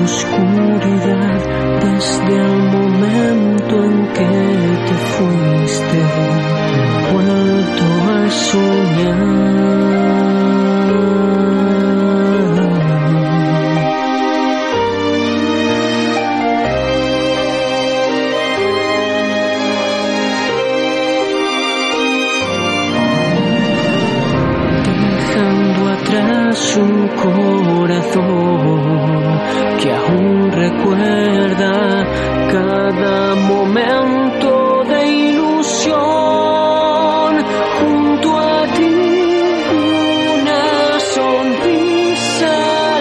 oscuridad desde el momento en que te fuiste. He vuelto a soñar. Un corazón que aún recuerda cada momento de ilusión. Junto a ti una sonrisa al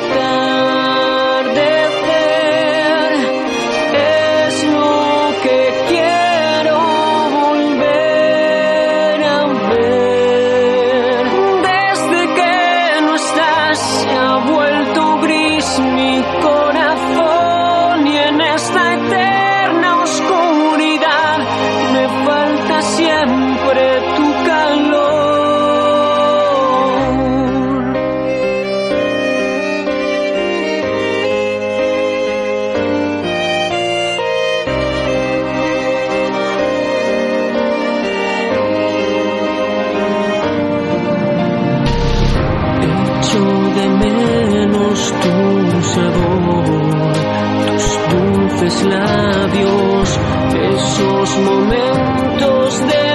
atardecer es lo que quiero volver a ver. Desde que se ha vuelto gris mi corazón y en esta eterna oscuridad me falta siempre tu calor. Echo de menos tu sabor, tus dulces labios, esos momentos de